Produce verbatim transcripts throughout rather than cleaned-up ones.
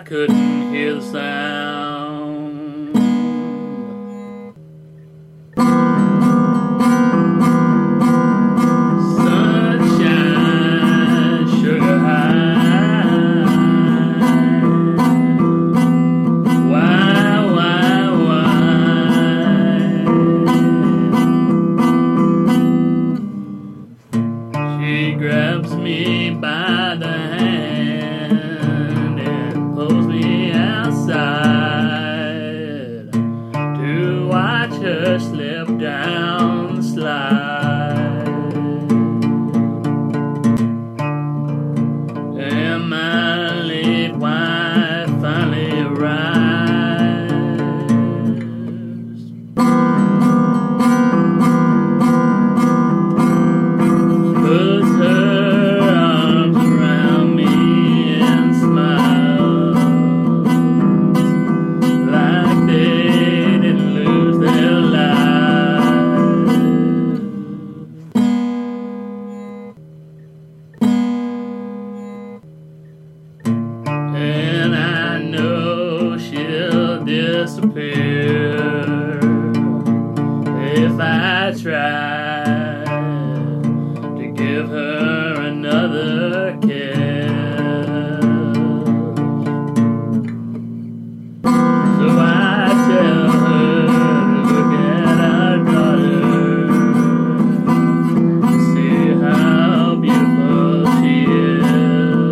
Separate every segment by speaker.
Speaker 1: couldn't hear the sound. Sunshine, sugar high. Why, why, why? She grabs me by the hand and pulls me outside to watch her slip down the slide. And my late wife finally arrives. Puts her arms around me and smiles like they didn't lose their lives. And I know she'll disappear if I try to give her another kiss. So I tell her to look at our daughter, see how beautiful she is.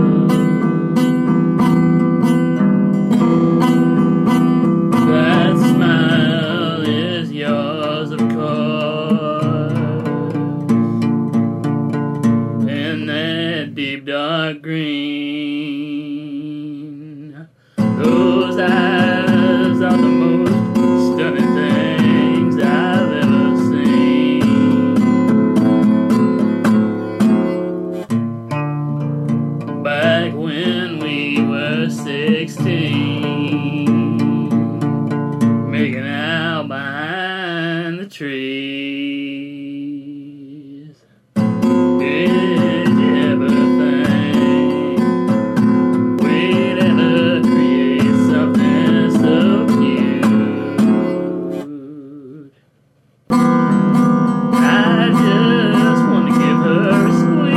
Speaker 1: That smile is yours, of course, and that deep dark green. Those eyes are the most stunning things I've ever seen. Back when we were sixteen, making out behind the trees. Did you ever think we'd ever create something so cute? I just want to give her a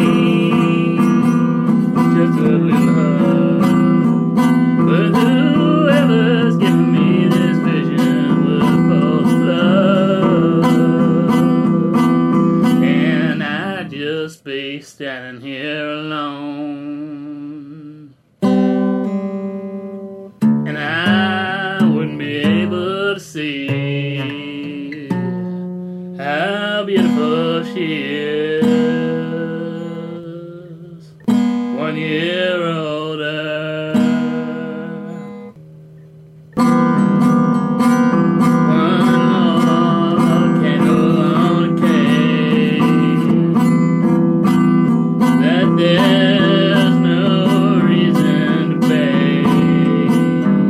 Speaker 1: squeeze, just a little hug. But whoever's giving me this vision will post love, and I'd just be standing here alone, and I wouldn't be able to see how beautiful she is, one year older. One more candle on a cake that there's no reason to bake.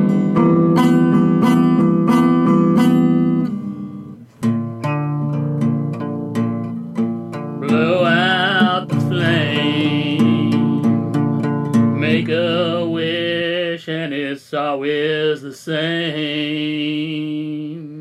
Speaker 1: Blow out the flame, make a wish, and it's always the same.